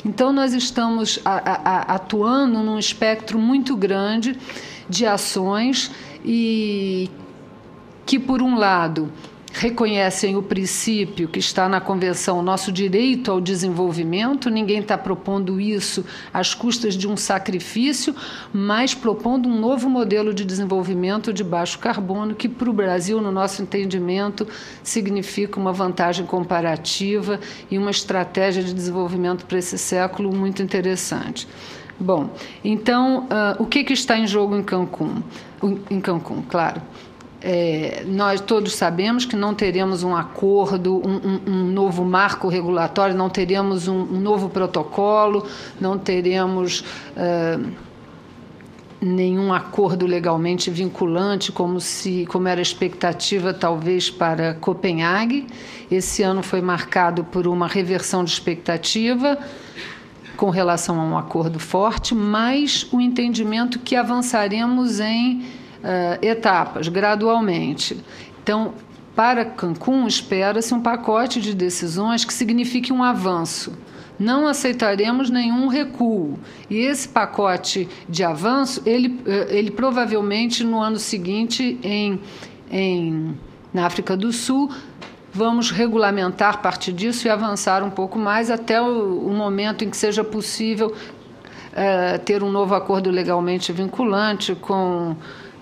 Então, nós estamos atuando num espectro muito grande de ações e que, por um lado, reconhecem o princípio que está na Convenção, o nosso direito ao desenvolvimento. Ninguém está propondo isso às custas de um sacrifício, mas propondo um novo modelo de desenvolvimento de baixo carbono, que para o Brasil, no nosso entendimento, significa uma vantagem comparativa e uma estratégia de desenvolvimento para esse século muito interessante. Bom, então, o que está em jogo em Cancún? Em Cancún, claro. Nós todos sabemos que não teremos um acordo, um novo marco regulatório, não teremos um novo protocolo, não teremos nenhum acordo legalmente vinculante, como era a expectativa, talvez, para Copenhague. Esse ano foi marcado por uma reversão de expectativa com relação a um acordo forte, mas o entendimento que avançaremos em etapas, gradualmente. Então, para Cancún, espera-se um pacote de decisões que signifique um avanço. Não aceitaremos nenhum recuo. E esse pacote de avanço, ele provavelmente no ano seguinte, na África do Sul, vamos regulamentar parte disso e avançar um pouco mais até o momento em que seja possível ter um novo acordo legalmente vinculante com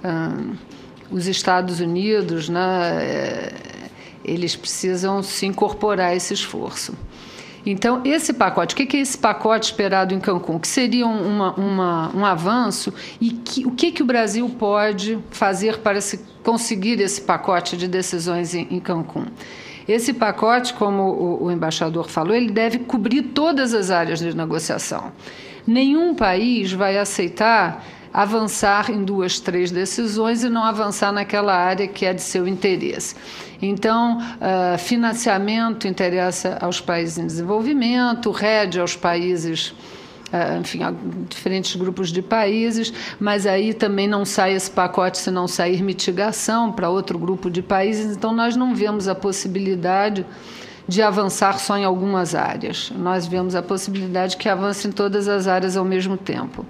os Estados Unidos, né? Eles precisam se incorporar a esse esforço. Então, esse pacote, o que é esse pacote esperado em Cancún? Que seria um avanço e o que o Brasil pode fazer para conseguir esse pacote de decisões em Cancún? Esse pacote, como o embaixador falou, ele deve cobrir todas as áreas de negociação. Nenhum país vai aceitar avançar em 2, 3 decisões e não avançar naquela área que é de seu interesse. Então, financiamento interessa aos países em desenvolvimento, RED aos países, enfim, a diferentes grupos de países, mas aí também não sai esse pacote se não sair mitigação para outro grupo de países. Então, nós não vemos a possibilidade de avançar só em algumas áreas. Nós vemos a possibilidade que avance em todas as áreas ao mesmo tempo.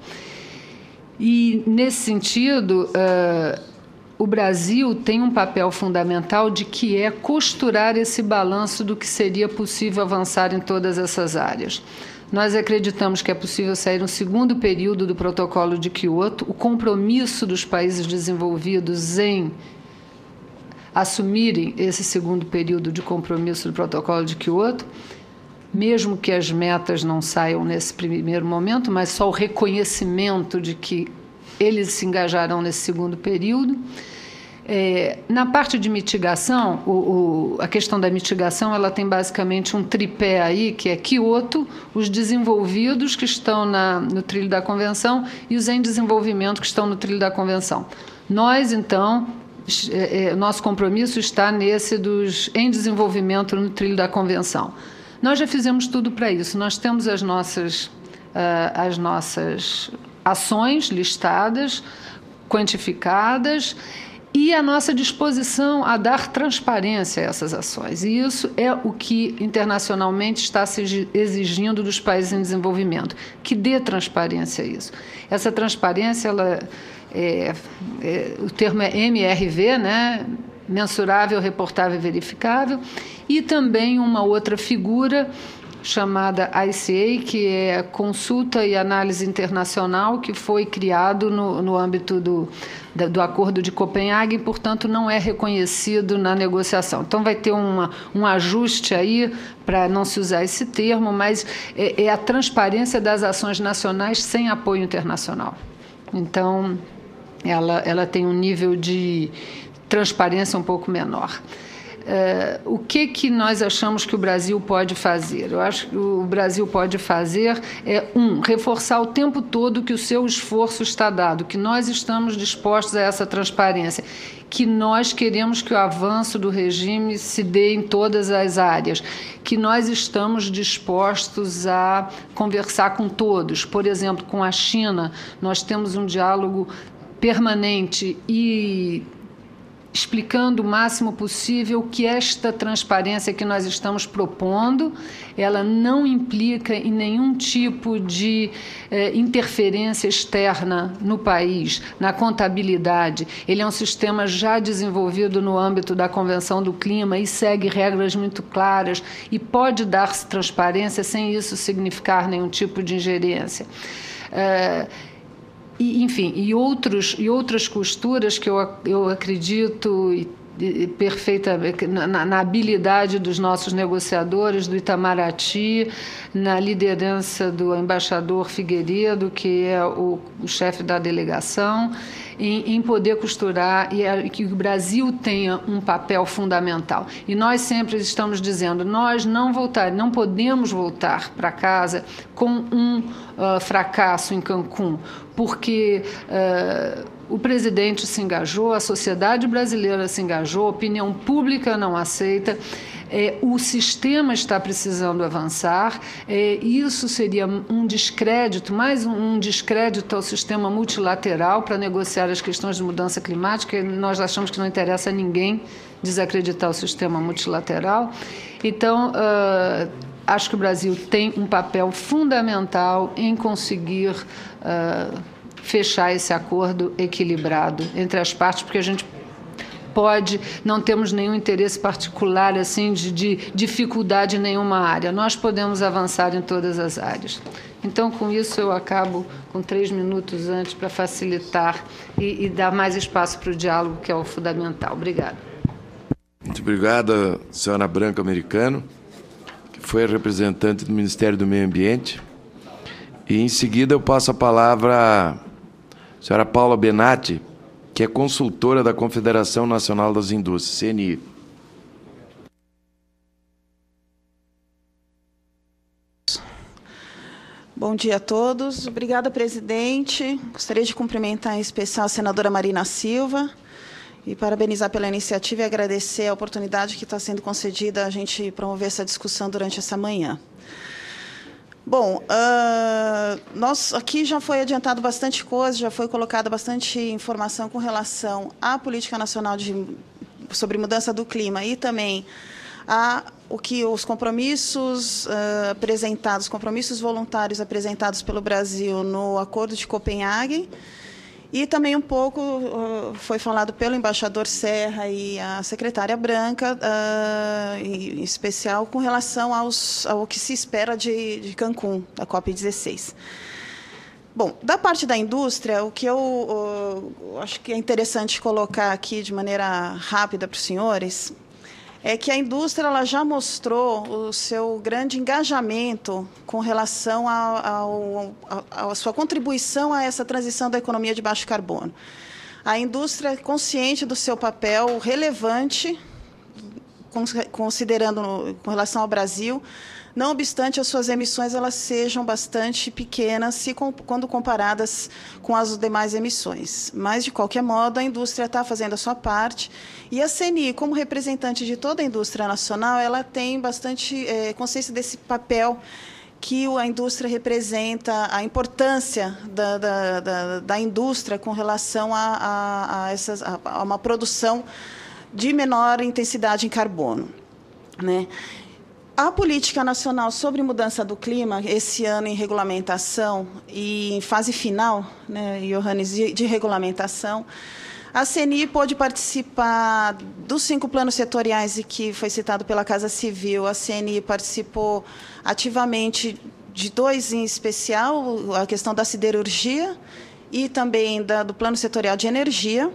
E, nesse sentido, o Brasil tem um papel fundamental de que é costurar esse balanço do que seria possível avançar em todas essas áreas. Nós acreditamos que é possível sair um segundo período do Protocolo de Kyoto, o compromisso dos países desenvolvidos em assumirem esse segundo período de compromisso do Protocolo de Kyoto, mesmo que as metas não saiam nesse primeiro momento, mas só o reconhecimento de que eles se engajarão nesse segundo período. Na parte de mitigação, a questão da mitigação, ela tem basicamente um tripé aí, que é Kyoto, os desenvolvidos que estão no trilho da Convenção e os em desenvolvimento que estão no trilho da Convenção. Nós, então, nosso compromisso está nesse dos em desenvolvimento no trilho da Convenção. Nós já fizemos tudo para isso. Nós temos as nossas ações listadas, quantificadas, e a nossa disposição a dar transparência a essas ações. E isso é o que internacionalmente está se exigindo dos países em desenvolvimento, que dê transparência a isso. Essa transparência, o termo é MRV, né? Mensurável, reportável e verificável, e também uma outra figura chamada ICA, que é Consulta e Análise Internacional, que foi criado no âmbito do Acordo de Copenhague e, portanto, não é reconhecido na negociação. Então, vai ter um ajuste aí para não se usar esse termo, mas é a transparência das ações nacionais sem apoio internacional. Então, ela tem um nível de transparência um pouco menor. O que nós achamos que o Brasil pode fazer? Eu acho que o Brasil pode fazer reforçar o tempo todo que o seu esforço está dado, que nós estamos dispostos a essa transparência, que nós queremos que o avanço do regime se dê em todas as áreas, que nós estamos dispostos a conversar com todos. Por exemplo, com a China, nós temos um diálogo permanente e explicando o máximo possível que esta transparência que nós estamos propondo, ela não implica em nenhum tipo de interferência externa no país, na contabilidade. Ele é um sistema já desenvolvido no âmbito da Convenção do Clima e segue regras muito claras e pode dar-se transparência sem isso significar nenhum tipo de ingerência. Enfim, e outras costuras que eu acredito perfeita na habilidade dos nossos negociadores, do Itamaraty, na liderança do embaixador Figueiredo, que é o chefe da delegação, em poder costurar e que o Brasil tenha um papel fundamental. E nós sempre estamos dizendo, nós não podemos voltar para casa com um fracasso em Cancún, porque o presidente se engajou, a sociedade brasileira se engajou, a opinião pública não aceita, o sistema está precisando avançar, isso seria um descrédito, mais um descrédito ao sistema multilateral para negociar as questões de mudança climática. Nós achamos que não interessa a ninguém desacreditar o sistema multilateral. Então, acho que o Brasil tem um papel fundamental em conseguir fechar esse acordo equilibrado entre as partes, porque a gente não temos nenhum interesse particular assim de dificuldade em nenhuma área. Nós podemos avançar em todas as áreas. Então, com isso, eu acabo com 3 minutos antes para facilitar e dar mais espaço para o diálogo, que é o fundamental. Obrigada. Muito obrigado, senhora Branca Americano, que foi a representante do Ministério do Meio Ambiente. E, em seguida, eu passo a palavra à senhora Paula Benatti, que é consultora da Confederação Nacional das Indústrias, CNI. Bom dia a todos. Obrigada, presidente. Gostaria de cumprimentar em especial a senadora Marina Silva e parabenizar pela iniciativa e agradecer a oportunidade que está sendo concedida a gente promover essa discussão durante essa manhã. Bom, nós aqui já foi adiantado bastante coisa, já foi colocada bastante informação com relação à política nacional sobre mudança do clima e também os compromissos apresentados, compromissos voluntários apresentados pelo Brasil no Acordo de Copenhague. E também um pouco foi falado pelo embaixador Serra e a secretária Branca, em especial com relação ao que se espera de Cancún, da COP16. Bom, da parte da indústria, o que eu acho que é interessante colocar aqui de maneira rápida para os senhores é que a indústria ela já mostrou o seu grande engajamento com relação à sua contribuição a essa transição da economia de baixo carbono. A indústria é consciente do seu papel relevante, considerando com relação ao Brasil, não obstante as suas emissões elas sejam bastante pequenas quando comparadas com as demais emissões. Mas, de qualquer modo, a indústria está fazendo a sua parte. E a CNI, como representante de toda a indústria nacional, ela tem bastante consciência desse papel que a indústria representa, a importância da indústria com relação a uma produção de menor intensidade em carbono, né? A Política Nacional sobre Mudança do Clima, esse ano em regulamentação e em fase final, né, Johannes, de regulamentação, a CNI pôde participar dos 5 planos setoriais e que foi citado pela Casa Civil. A CNI participou ativamente de 2 em especial, a questão da siderurgia e também do Plano Setorial de Energia.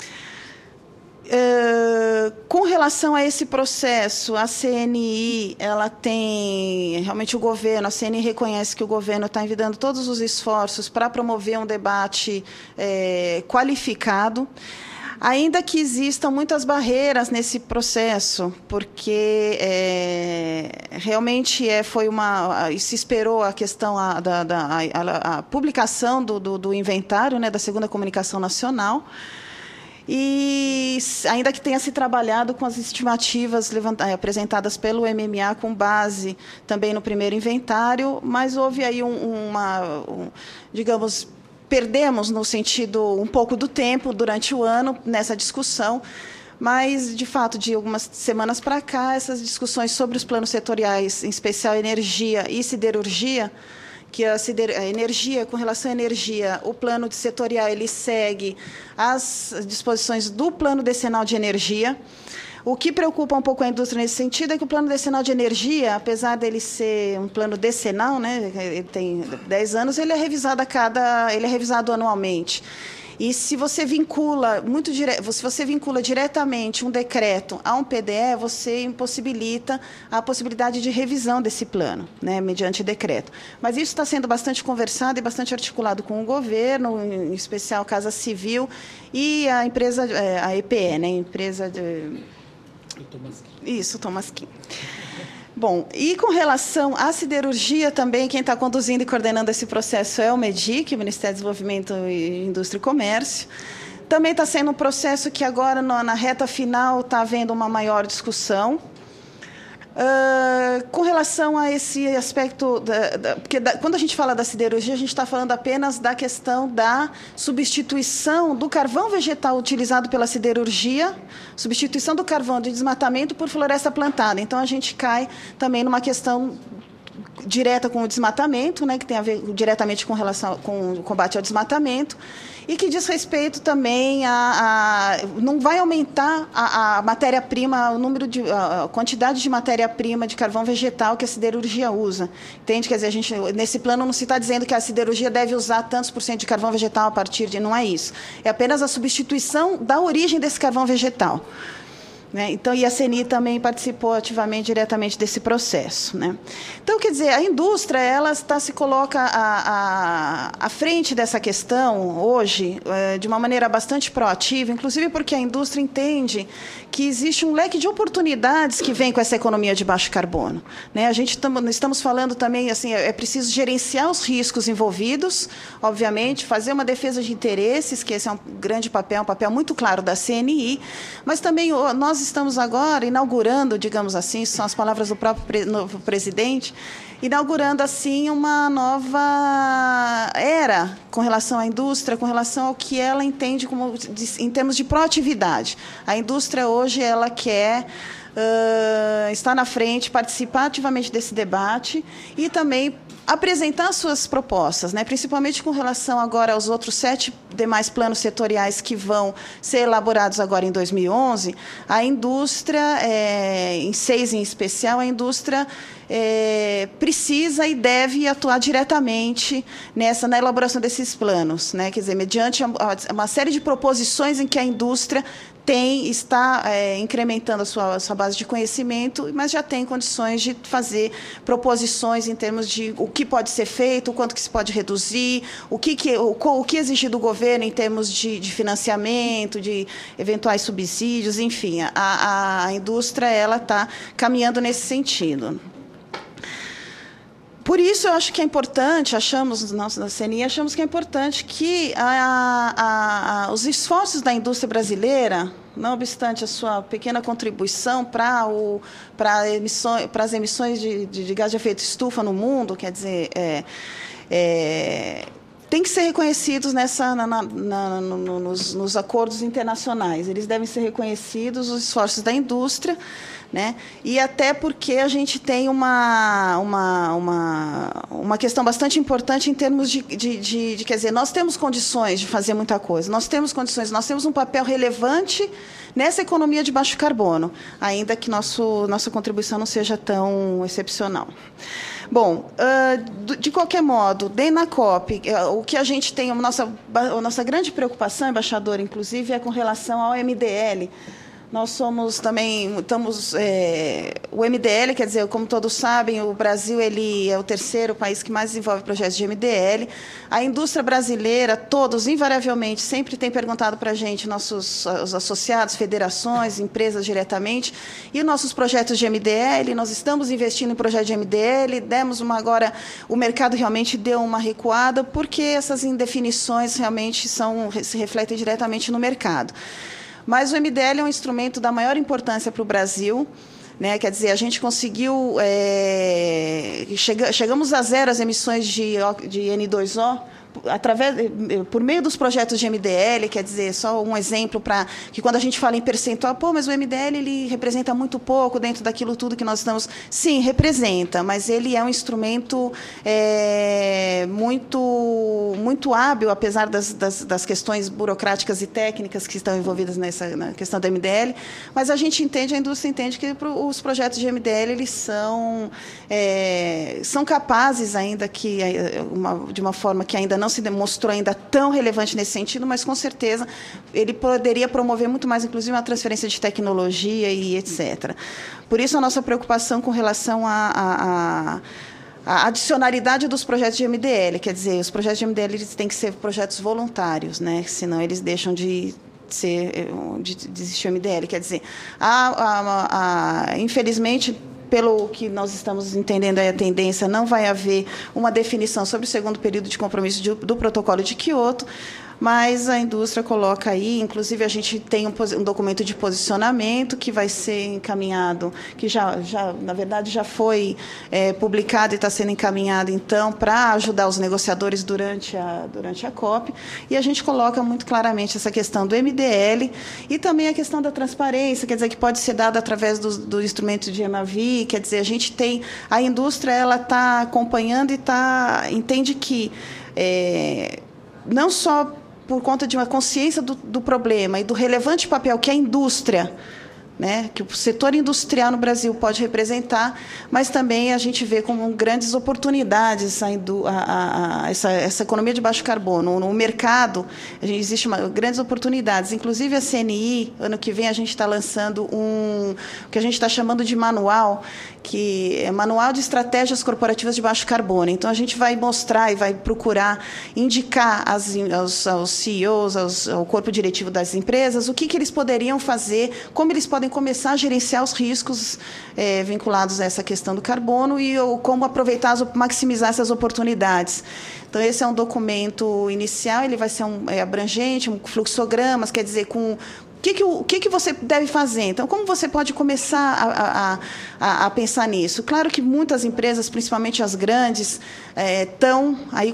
Com relação a esse processo, a CNI, ela tem, realmente o governo, a CNI reconhece que o governo está envidando todos os esforços para promover um debate qualificado, ainda que existam muitas barreiras nesse processo, porque realmente se esperou a questão a publicação do inventário, né, da segunda comunicação nacional, e ainda que tenha se trabalhado com as estimativas apresentadas pelo MMA com base também no primeiro inventário, mas houve aí digamos, perdemos no sentido um pouco do tempo durante o ano nessa discussão, Mas, de fato, de algumas semanas para cá, essas discussões sobre os planos setoriais, em especial energia e siderurgia, que a energia, com relação à energia, o plano setorial ele segue as disposições do plano decenal de energia. O que preocupa um pouco a indústria nesse sentido é que o plano decenal de energia, apesar dele ser um plano decenal, né, ele tem 10 anos, ele é revisado anualmente. E se você vincula se você vincula diretamente um decreto a um PDE, você impossibilita a possibilidade de revisão desse plano, né, mediante decreto. Mas isso está sendo bastante conversado e bastante articulado com o governo, em especial a Casa Civil e a empresa, a EPE, né, empresa de... Isso, Tomasquim. Bom, e com relação à siderurgia também, quem está conduzindo e coordenando esse processo é o MEDIC, o Ministério do Desenvolvimento, Indústria e Comércio. Também está sendo um processo que agora, na reta final, está havendo uma maior discussão. Com relação a esse aspecto, porque quando a gente fala da siderurgia, a gente está falando apenas da questão da substituição do carvão vegetal utilizado pela siderurgia, substituição do carvão de desmatamento por floresta plantada. Então, a gente cai também numa questão direta com o desmatamento, né, que tem a ver diretamente com o combate ao desmatamento, e que diz respeito também não vai aumentar a matéria-prima, a quantidade de matéria-prima de carvão vegetal que a siderurgia usa. Entende? Quer dizer, nesse plano não se está dizendo que a siderurgia deve usar tantos por cento de carvão vegetal a partir de... Não é isso. É apenas a substituição da origem desse carvão vegetal. Né? Então, e a CENI também participou ativamente, diretamente desse processo. Né? Então, quer dizer, a indústria ela se coloca à frente dessa questão hoje de uma maneira bastante proativa, inclusive porque a indústria entende que existe um leque de oportunidades que vem com essa economia de baixo carbono. Né? A gente estamos falando também, assim, é preciso gerenciar os riscos envolvidos, obviamente, fazer uma defesa de interesses, que esse é um grande papel, um papel muito claro da CNI, mas também nós estamos agora inaugurando, digamos assim, são as palavras do próprio novo presidente, inaugurando assim uma nova era com relação à indústria, com relação ao que ela entende como em termos de proatividade. A indústria hoje ela quer estar na frente, participar ativamente desse debate e também apresentar suas propostas, né? Principalmente com relação agora aos outros 7 demais planos setoriais que vão ser elaborados agora em 2011, a indústria, em 6 em especial, a indústria precisa e deve atuar diretamente na elaboração desses planos, né? Quer dizer, mediante uma série de proposições em que a indústria está incrementando a sua base de conhecimento, mas já tem condições de fazer proposições em termos de o que pode ser feito, o quanto que se pode reduzir, o que exigir do governo em termos de financiamento, de eventuais subsídios, enfim, a indústria ela está caminhando nesse sentido. Por isso, eu acho que é importante, nós da CNI achamos que é importante que os esforços da indústria brasileira, não obstante a sua pequena contribuição para as emissões de gás de efeito estufa no mundo, quer dizer, tem que ser reconhecidos nos acordos internacionais. Eles devem ser reconhecidos, os esforços da indústria, né? E até porque a gente tem uma questão bastante importante em termos de quer dizer, nós temos condições de fazer muita coisa, nós temos um papel relevante nessa economia de baixo carbono, ainda que nossa contribuição não seja tão excepcional. Bom, de qualquer modo, na COP, o que a gente tem, a nossa grande preocupação, embaixador, inclusive, é com relação ao MDL. Nós o MDL, quer dizer, como todos sabem, o Brasil ele é o 3º país que mais desenvolve projetos de MDL. A indústria brasileira, todos, invariavelmente, sempre tem perguntado para a gente, os associados, federações, empresas diretamente, e nossos projetos de MDL, nós estamos investindo em projetos de MDL, agora, o mercado realmente deu uma recuada, porque essas indefinições realmente se refletem diretamente no mercado. Mas o MDL é um instrumento da maior importância para o Brasil, né? Quer dizer, a gente conseguiu... chegamos a zero as emissões de N2O, por meio dos projetos de MDL, quer dizer, só um exemplo para que quando a gente fala em percentual, mas o MDL ele representa muito pouco dentro daquilo tudo que nós estamos... Sim, representa, mas ele é um instrumento muito hábil, apesar das questões burocráticas e técnicas que estão envolvidas na questão do MDL, mas a indústria entende que os projetos de MDL eles são capazes ainda de uma forma que ainda não se demonstrou ainda tão relevante nesse sentido, mas, com certeza, ele poderia promover muito mais, inclusive, uma transferência de tecnologia e etc. Por isso, a nossa preocupação com relação a adicionalidade dos projetos de MDL, quer dizer, os projetos de MDL eles têm que ser projetos voluntários, né? Senão eles deixam de existir o MDL. Quer dizer, infelizmente, pelo que nós estamos entendendo, a tendência não vai haver uma definição sobre o segundo período de compromisso do protocolo de Quioto, mas a indústria coloca aí, inclusive a gente tem um documento de posicionamento que vai ser encaminhado, que na verdade, já foi publicado e está sendo encaminhado, então, para ajudar os negociadores durante a COP, e a gente coloca muito claramente essa questão do MDL e também a questão da transparência, quer dizer, que pode ser dada através do instrumento de EMAVI, quer dizer, a indústria ela está acompanhando e entende que não só por conta de uma consciência do problema e do relevante papel que a indústria, né, que o setor industrial no Brasil pode representar, mas também a gente vê como grandes oportunidades essa economia de baixo carbono. No mercado, existem grandes oportunidades. Inclusive, a CNI, ano que vem, a gente está lançando o que a gente está chamando de manual, que é Manual de Estratégias Corporativas de Baixo Carbono. Então, a gente vai mostrar e vai procurar indicar aos CEOs, ao corpo diretivo das empresas, o que eles poderiam fazer, como eles podem começar a gerenciar os riscos vinculados a essa questão do carbono e como aproveitar, maximizar essas oportunidades. Então, esse é um documento inicial, ele vai ser abrangente, fluxogramas, quer dizer, com... O que você deve fazer? Então, como você pode começar a pensar nisso? Claro que muitas empresas, principalmente as grandes, estão aí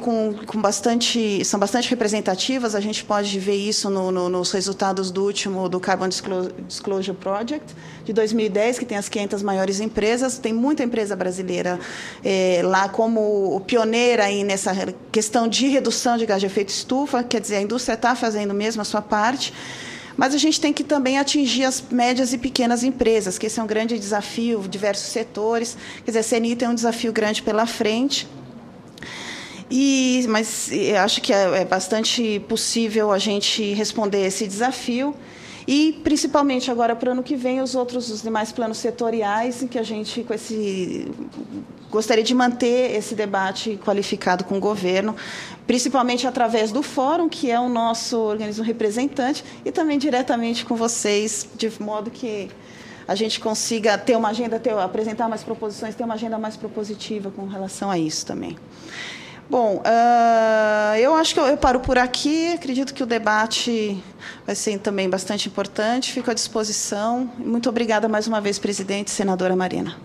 são bastante representativas. A gente pode ver isso nos resultados do Carbon Disclosure Project de 2010, que tem as 500 maiores empresas. Tem muita empresa brasileira lá como pioneira aí nessa questão de redução de gás de efeito estufa. Quer dizer, a indústria está fazendo mesmo a sua parte. Mas a gente tem que também atingir as médias e pequenas empresas, que esse é um grande desafio, diversos setores. Quer dizer, a CNI tem um desafio grande pela frente. Mas eu acho que é bastante possível a gente responder esse desafio. E, principalmente, agora, para o ano que vem, os demais planos setoriais, em que a gente, gostaria de manter esse debate qualificado com o governo, principalmente através do fórum, que é o nosso organismo representante, e também diretamente com vocês, de modo que a gente consiga ter uma agenda, apresentar mais proposições, ter uma agenda mais propositiva com relação a isso também. Bom, eu acho que eu paro por aqui. Acredito que o debate vai ser também bastante importante. Fico à disposição. Muito obrigada mais uma vez, presidente e senadora Marina.